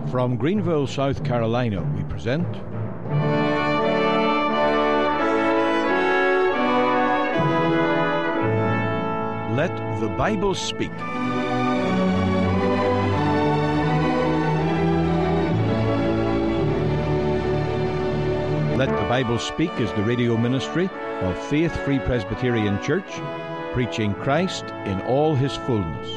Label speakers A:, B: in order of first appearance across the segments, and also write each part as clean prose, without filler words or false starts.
A: From Greenville, South Carolina, we present Let the Bible Speak. Let the Bible Speak is the radio ministry of Faith Free Presbyterian Church, preaching Christ in all his fullness.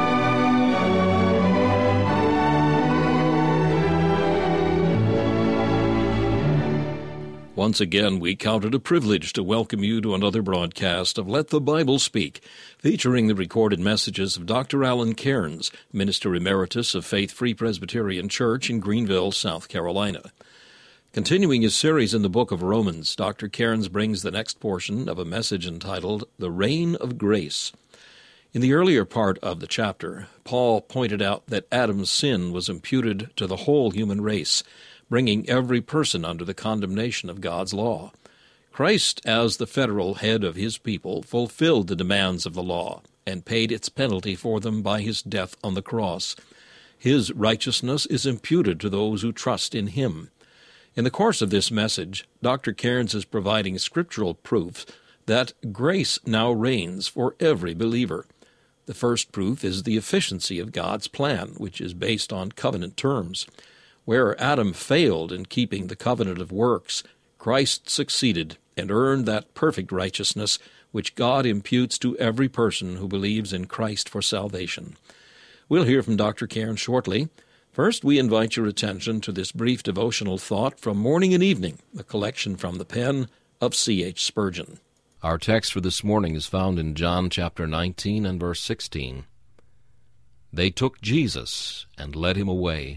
B: Once again, we count it a privilege to welcome you to another broadcast of Let the Bible Speak, featuring the recorded messages of Dr. Alan Cairns, Minister Emeritus of Faith Free Presbyterian Church in Greenville, South Carolina. Continuing his series in the book of Romans, Dr. Cairns brings the next portion of a message entitled, The Reign of Grace. In the earlier part of the chapter, Paul pointed out that Adam's sin was imputed to the whole human race, bringing every person under the condemnation of God's law. Christ, as the federal head of his people, fulfilled the demands of the law and paid its penalty for them by his death on the cross. His righteousness is imputed to those who trust in him. In the course of this message, Dr. Cairns is providing scriptural proof that grace now reigns for every believer. The first proof is the efficiency of God's plan, which is based on covenant terms. Where Adam failed in keeping the covenant of works, Christ succeeded and earned that perfect righteousness which God imputes to every person who believes in Christ for salvation. We'll hear from Dr. Cairns shortly. First, we invite your attention to this brief devotional thought from Morning and Evening, a collection from the pen of C.H. Spurgeon.
C: Our text for this morning is found in John chapter 19 and verse 16. They took Jesus and led him away.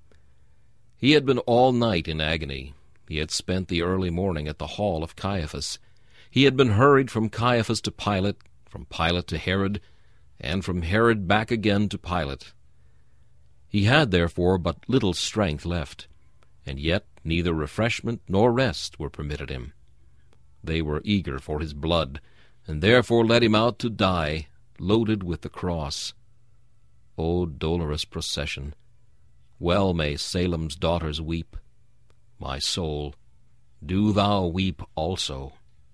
C: He had been all night in agony. He had spent the early morning at the hall of Caiaphas. He had been hurried from Caiaphas to Pilate, from Pilate to Herod, and from Herod back again to Pilate. He had, therefore, but little strength left, and yet neither refreshment nor rest were permitted him. They were eager for his blood, and therefore led him out to die, loaded with the cross. O dolorous procession! Well may Salem's daughters weep. My soul, do thou weep also.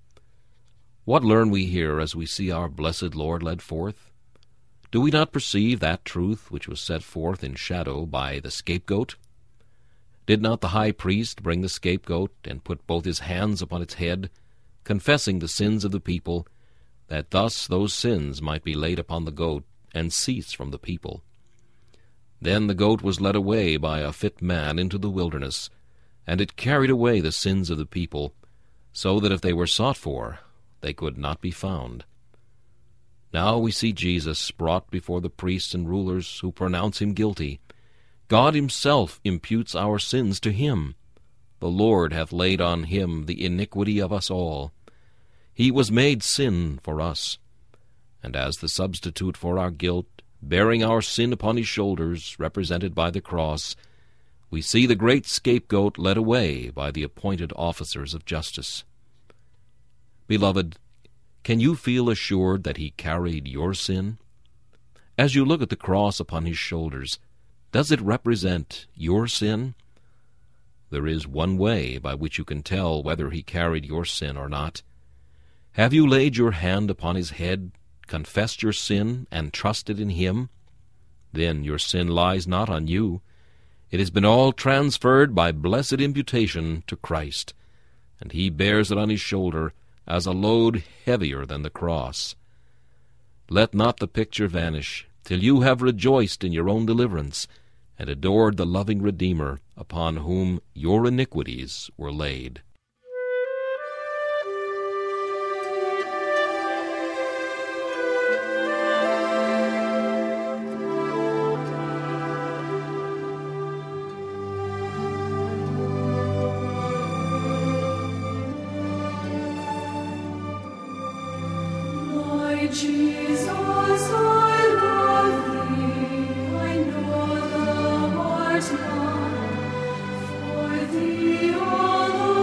C: What learn we here as we see our blessed Lord led forth? Do we not perceive that truth which was set forth in shadow by the scapegoat? Did not the high priest bring the scapegoat and put both his hands upon its head, confessing the sins of the people, that thus those sins might be laid upon the goat and cease from the people? Then the goat was led away by a fit man into the wilderness, and it carried away the sins of the people, so that if they were sought for, they could not be found. Now we see Jesus brought before the priests and rulers who pronounce him guilty. God himself imputes our sins to him. The Lord hath laid on him the iniquity of us all. He was made sin for us, and as the substitute for our guilt, bearing our sin upon his shoulders, represented by the cross, we see the great scapegoat led away by the appointed officers of justice. Beloved, can you feel assured that he carried your sin? As you look at the cross upon his shoulders, does it represent your sin? There is one way by which you can tell whether he carried your sin or not. Have you laid your hand upon his head, confessed your sin, and trusted in him? Then your sin lies not on you. It has been all transferred by blessed imputation to Christ, and he bears it on his shoulder as a load heavier than the cross. Let not the picture vanish till you have rejoiced in your own deliverance and adored the loving Redeemer upon whom your iniquities were laid.
D: Jesus, I love thee, I know thou art mine, for thee all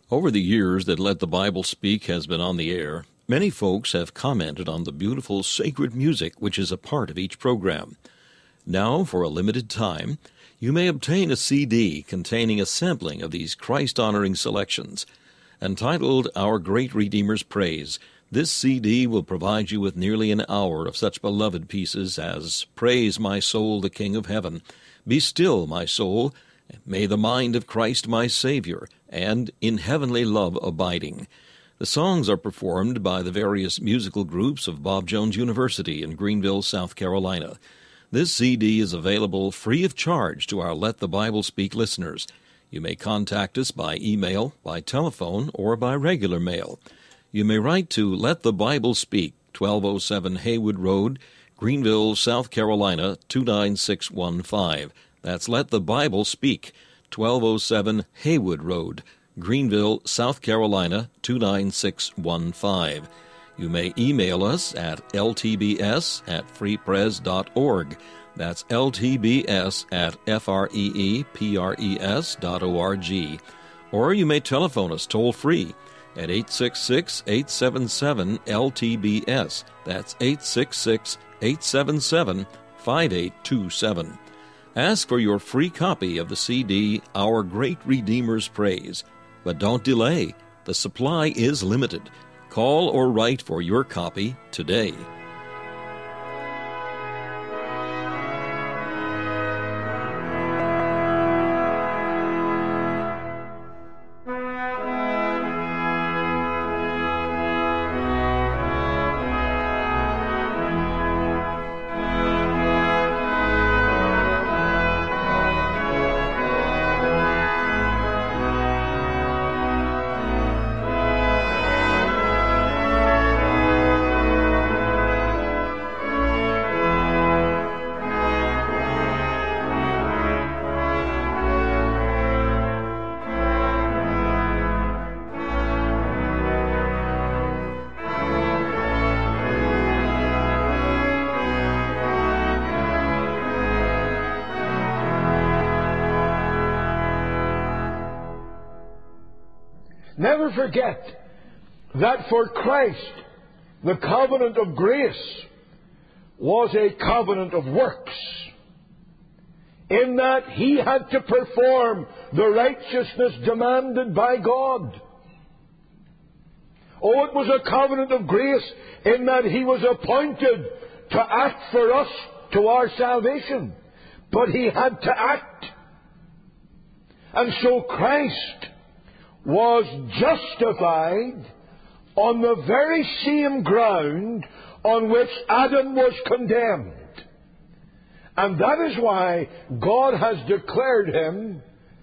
B: Over the years that Let the Bible Speak has been on the air, many folks have commented on the beautiful sacred music which is a part of each program. Now, for a limited time, you may obtain a CD containing a sampling of these Christ-honoring selections. Entitled Our Great Redeemer's Praise, this CD will provide you with nearly an hour of such beloved pieces as Praise My Soul, the King of Heaven, Be Still, My Soul, May the Mind of Christ My Savior, and In Heavenly Love Abiding. The songs are performed by the various musical groups of Bob Jones University in Greenville, South Carolina. This CD is available free of charge to our Let the Bible Speak listeners. You may contact us by email, by telephone, or by regular mail. You may write to Let the Bible Speak, 1207 Haywood Road, Greenville, South Carolina, 29615. That's Let the Bible Speak, 1207 Haywood Road, Greenville, South Carolina, 29615. You may email us at ltbs@freepres.org. That's ltbs@freepres.org. Or you may telephone us toll-free at 866-877-LTBS. That's 866-877-5827. Ask for your free copy of the CD, Our Great Redeemer's Praise. But don't delay. The supply is limited. Call or write for your copy today.
E: Never forget that for Christ, the covenant of grace was a covenant of works, in that He had to perform the righteousness demanded by God. Oh, it was a covenant of grace in that He was appointed to act for us to our salvation, but He had to act. And so Christ was justified on the very same ground on which Adam was condemned. And that is why God has declared Him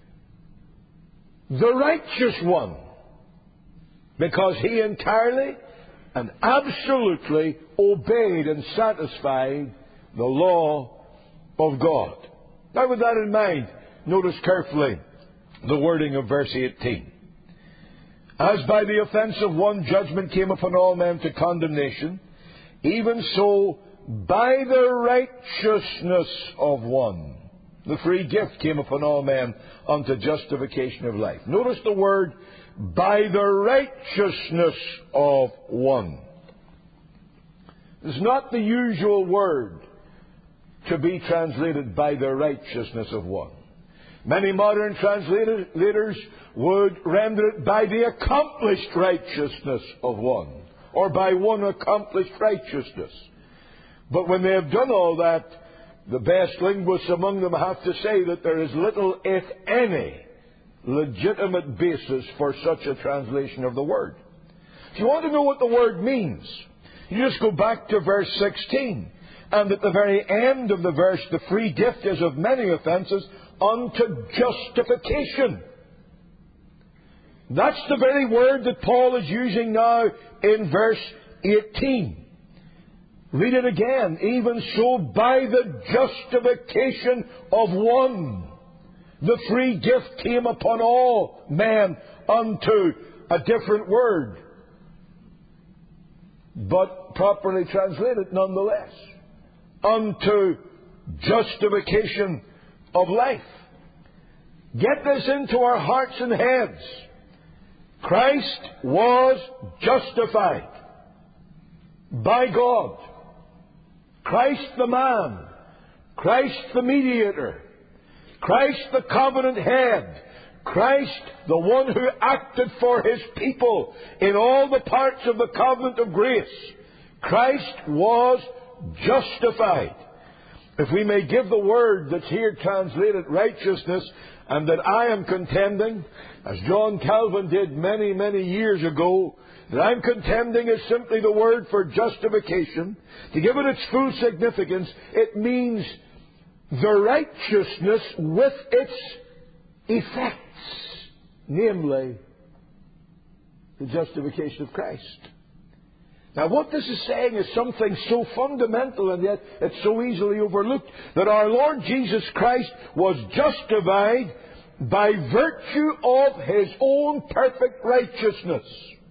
E: the righteous one, because He entirely and absolutely obeyed and satisfied the law of God. Now, with that in mind, notice carefully the wording of verse 18. As by the offense of one judgment came upon all men to condemnation, even so by the righteousness of one the free gift came upon all men unto justification of life. Notice the word, by the righteousness of one. It's not the usual word to be translated by the righteousness of one. Many modern translators would render it by the accomplished righteousness of one, or by one accomplished righteousness. But when they have done all that, the best linguists among them have to say that there is little, if any, legitimate basis for such a translation of the word. If you want to know what the word means, you just go back to verse 16. And at the very end of the verse, the free gift is of many offenses unto justification. That's the very word that Paul is using now in verse 18. Read it again. Even so, by the justification of one, the free gift came upon all men unto a different word, but properly translated nonetheless, unto justification of life. Get this into our hearts and heads. Christ was justified by God. Christ the man, Christ the mediator, Christ the covenant head, Christ the one who acted for his people in all the parts of the covenant of grace. Christ was justified. If we may give the word that's here translated righteousness, and that I am contending, as John Calvin did many, many years ago, that I'm contending is simply the word for justification. To give it its full significance, it means the righteousness with its effects, namely the justification of Christ. Now, what this is saying is something so fundamental, and yet it's so easily overlooked, that our Lord Jesus Christ was justified by virtue of his own perfect righteousness.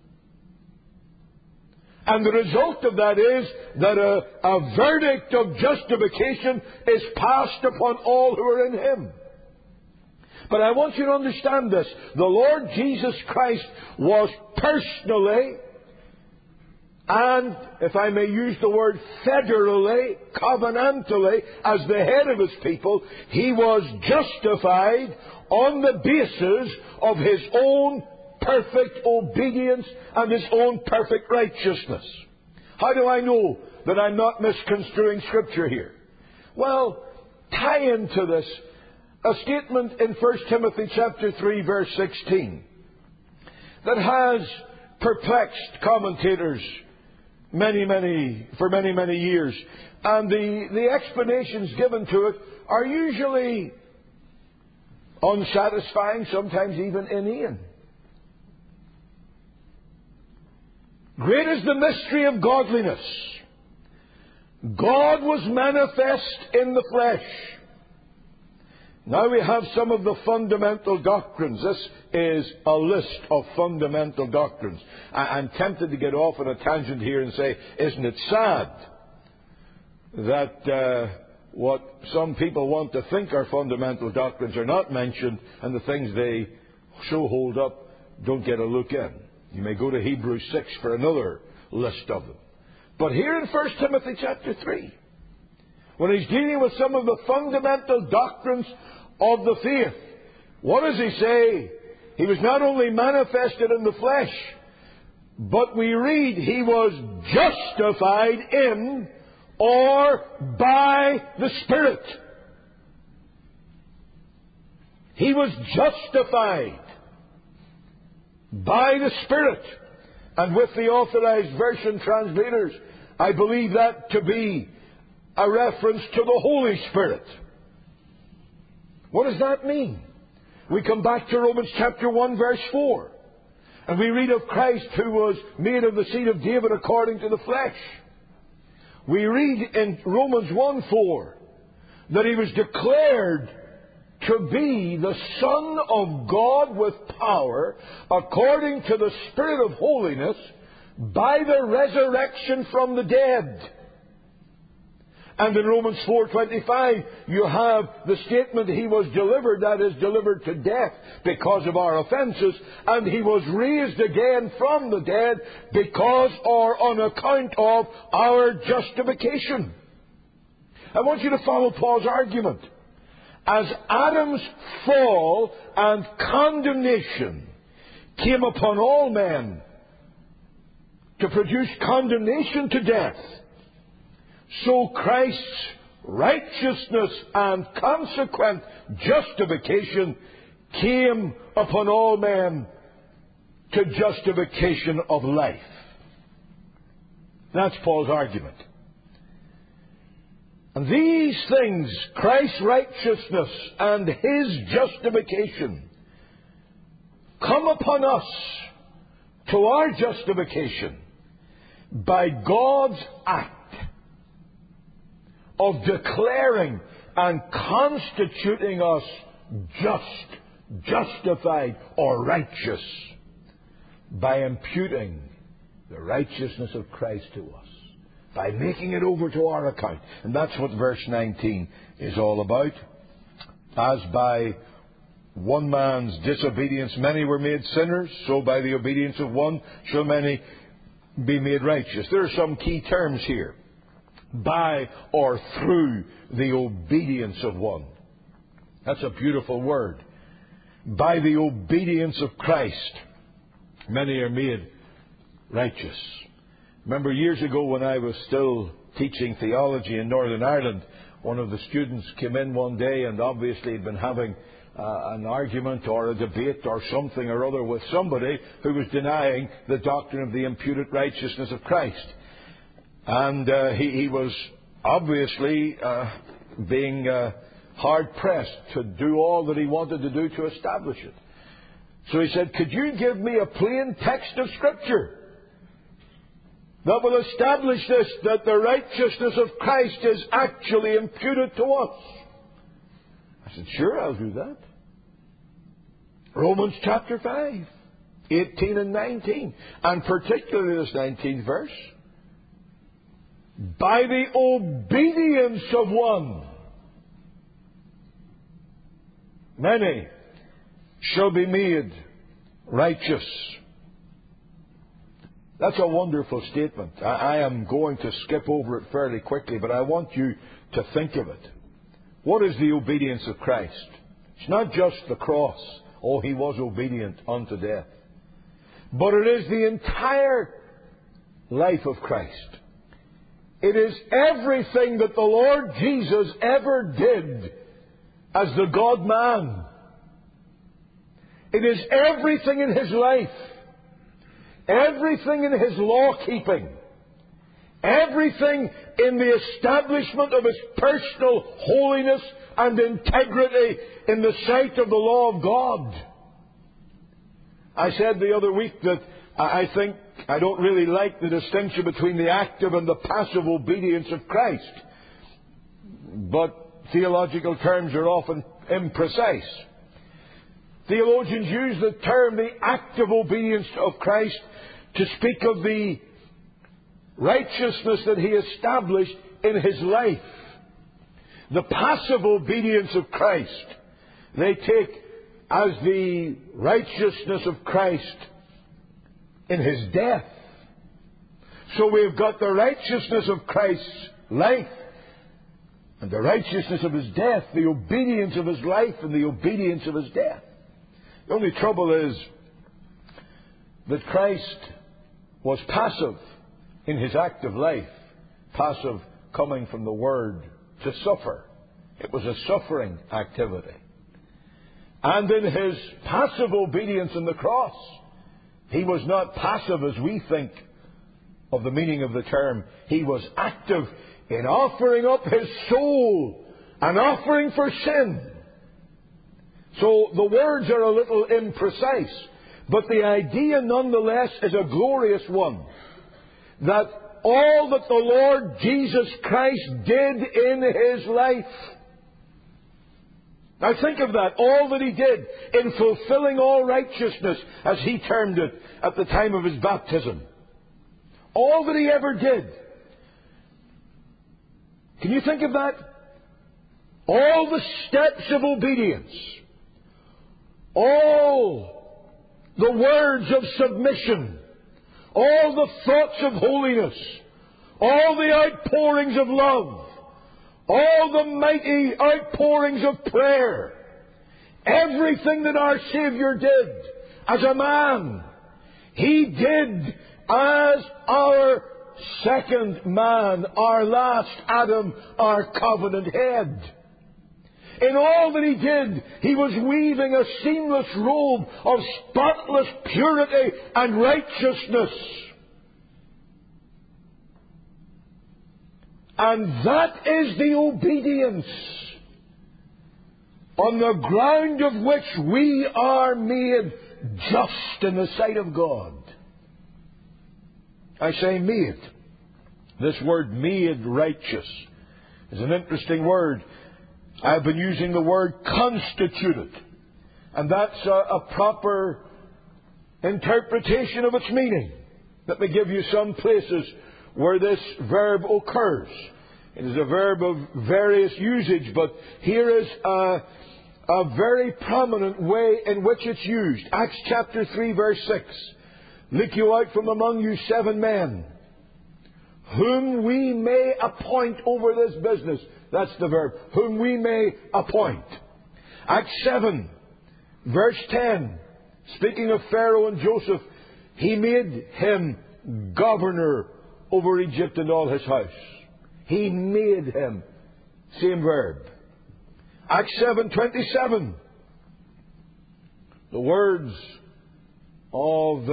E: And the result of that is that a verdict of justification is passed upon all who are in him. But I want you to understand this. The Lord Jesus Christ was personally, and, if I may use the word, federally, covenantally, as the head of his people, he was justified on the basis of his own perfect obedience and his own perfect righteousness. How do I know that I'm not misconstruing Scripture here? Well, tie into this a statement in 1 Timothy chapter 3, verse 16, that has perplexed commentators for many years. And the explanations given to it are usually unsatisfying, sometimes even inane. Great is the mystery of godliness. God was manifest in the flesh. Now we have some of the fundamental doctrines. This is a list of fundamental doctrines. I'm tempted to get off on a tangent here and say, isn't it sad that what some people want to think are fundamental doctrines are not mentioned, and the things they so hold up don't get a look in? You may go to Hebrews 6 for another list of them. But here in 1 Timothy chapter 3, when he's dealing with some of the fundamental doctrines of the faith, what does he say? He was not only manifested in the flesh, but we read he was justified in or by the Spirit. He was justified by the Spirit. And with the Authorized Version translators, I believe that to be a reference to the Holy Spirit. What does that mean? We come back to Romans chapter 1, verse 4. And we read of Christ who was made of the seed of David according to the flesh. We read in Romans 1:4 that he was declared to be the Son of God with power according to the Spirit of holiness by the resurrection from the dead. And in Romans 4:25, you have the statement, he was delivered, that is, delivered to death because of our offenses, and he was raised again from the dead because or on account of our justification. I want you to follow Paul's argument. As Adam's fall and condemnation came upon all men to produce condemnation to death, so Christ's righteousness and consequent justification came upon all men to justification of life. That's Paul's argument. And these things, Christ's righteousness and his justification, come upon us to our justification by God's act of declaring and constituting us just, justified, or righteous by imputing the righteousness of Christ to us, by making it over to our account. And that's what verse 19 is all about. As by one man's disobedience many were made sinners, so by the obedience of one shall many be made righteous. There are some key terms here. By or through the obedience of one. That's a beautiful word. By the obedience of Christ, many are made righteous. Remember years ago when I was still teaching theology in Northern Ireland, one of the students came in one day and obviously had been having an argument or a debate or something or other with somebody who was denying the doctrine of the imputed righteousness of Christ. And he was obviously being hard-pressed to do all that he wanted to do to establish it. So he said, could you give me a plain text of Scripture that will establish this, that the righteousness of Christ is actually imputed to us? I said, sure, I'll do that. Romans chapter 5, 18 and 19, and particularly this 19th verse. By the obedience of one, many shall be made righteous. That's a wonderful statement. I am going to skip over it fairly quickly, but I want you to think of it. What is the obedience of Christ? It's not just the cross. Oh, he was obedient unto death. But it is the entire life of Christ. It is everything that the Lord Jesus ever did as the God-man. It is everything in his life. Everything in his law-keeping. Everything in the establishment of his personal holiness and integrity in the sight of the law of God. I said the other week that I think I don't really like the distinction between the active and the passive obedience of Christ. But theological terms are often imprecise. Theologians use the term the active obedience of Christ to speak of the righteousness that he established in his life. The passive obedience of Christ they take as the righteousness of Christ in his death. So we've got the righteousness of Christ's life and the righteousness of his death, the obedience of his life and the obedience of his death. The only trouble is that Christ was passive in his active life, passive coming from the word to suffer. It was a suffering activity. And in his passive obedience on the cross, he was not passive as we think of the meaning of the term. He was active in offering up his soul, an offering for sin. So the words are a little imprecise, but the idea nonetheless is a glorious one. That all that the Lord Jesus Christ did in his life, now think of that, all that he did in fulfilling all righteousness, as he termed it at the time of his baptism. All that he ever did. Can you think of that? All the steps of obedience. All the words of submission. All the thoughts of holiness. All the outpourings of love. All the mighty outpourings of prayer. Everything that our Savior did as a man, he did as our second man, our last Adam, our covenant head. In all that he did, he was weaving a seamless robe of spotless purity and righteousness. And that is the obedience on the ground of which we are made just in the sight of God. I say made. This word made righteous is an interesting word. I've been using the word constituted. And that's a proper interpretation of its meaning. Let me give you some places where this verb occurs. It is a verb of various usage, but here is a very prominent way in which it's used. Acts chapter 3, verse 6. Look you out from among you 7 men, whom we may appoint over this business. That's the verb. Whom we may appoint. Acts 7, verse 10. Speaking of Pharaoh and Joseph, he made him governor over Egypt and all his house. He made him. Same verb. Acts 7:27. The words of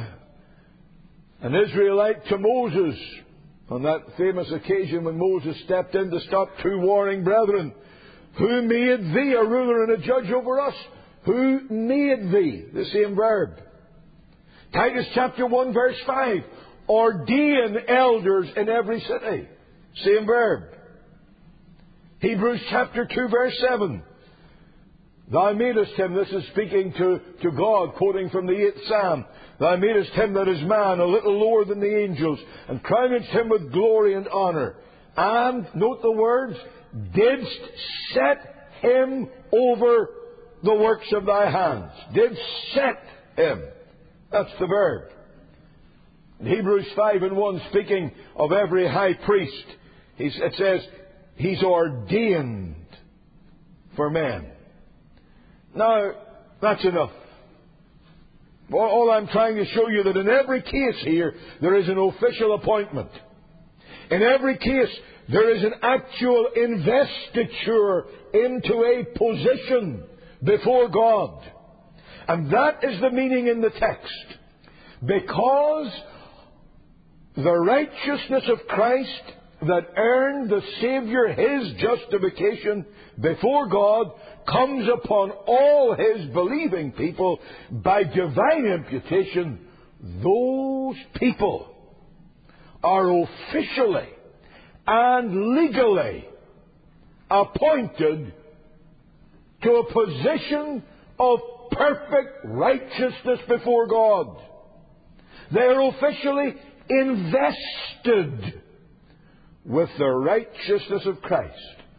E: an Israelite to Moses on that famous occasion when Moses stepped in to stop 2 warring brethren. Who made thee a ruler and a judge over us? Who made thee? The same verb. Titus chapter 1 verse 5. Ordain elders in every city. Same verb. Hebrews chapter 2 verse 7. Thou madest him, this is speaking to God, quoting from the 8th Psalm. Thou madest him that is man a little lower than the angels, and crownedst him with glory and honour. And, note the words, didst set him over the works of thy hands. Did set him. That's the verb. In Hebrews 5:1, speaking of every high priest, it says, he's ordained for men. Now, that's enough. All I'm trying to show you that in every case here, there is an official appointment. In every case, there is an actual investiture into a position before God. And that is the meaning in the text. Because the righteousness of Christ that earned the Savior His justification before God comes upon all His believing people by divine imputation, those people are officially and legally appointed to a position of perfect righteousness before God. They are officially invested with the righteousness of Christ.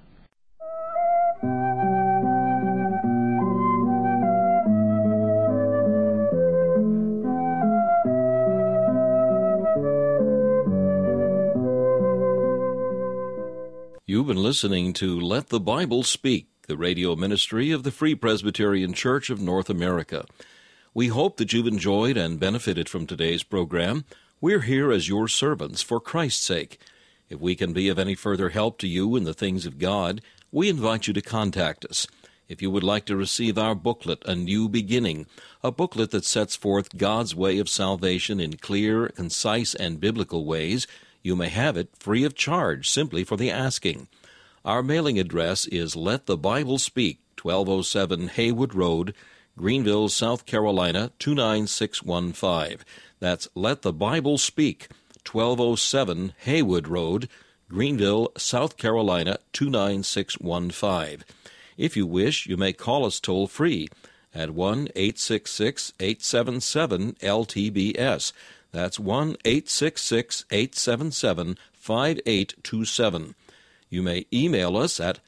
B: You've been listening to Let the Bible Speak, the radio ministry of the Free Presbyterian Church of North America. We hope that you've enjoyed and benefited from today's program. We're here as your servants for Christ's sake. If we can be of any further help to you in the things of God, we invite you to contact us. If you would like to receive our booklet, A New Beginning, a booklet that sets forth God's way of salvation in clear, concise, and biblical ways, you may have it free of charge, simply for the asking. Our mailing address is Let the Bible Speak, 1207 Haywood Road, Greenville, South Carolina, 29615. That's Let the Bible Speak, 1207 Haywood Road, Greenville, South Carolina, 29615. If you wish, you may call us toll-free at 1-866-877-LTBS. That's 1-866-877-5827. You may email us at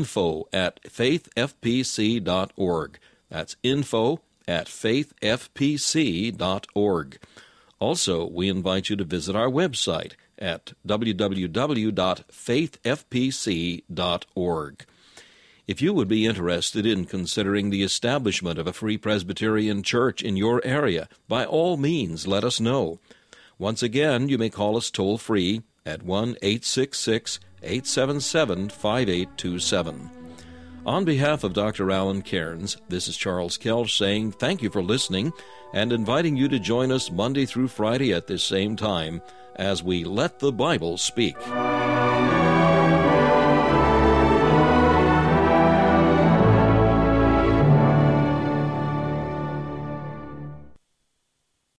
B: info@faithfpc.org. That's info@faithfpc.org. Also, we invite you to visit our website at www.faithfpc.org. If you would be interested in considering the establishment of a Free Presbyterian Church in your area, by all means let us know. Once again, you may call us toll-free at 1-866-877-5827. On behalf of Dr. Alan Cairns, this is Charles Kelch saying thank you for listening and inviting you to join us Monday through Friday at this same time as we Let the Bible Speak.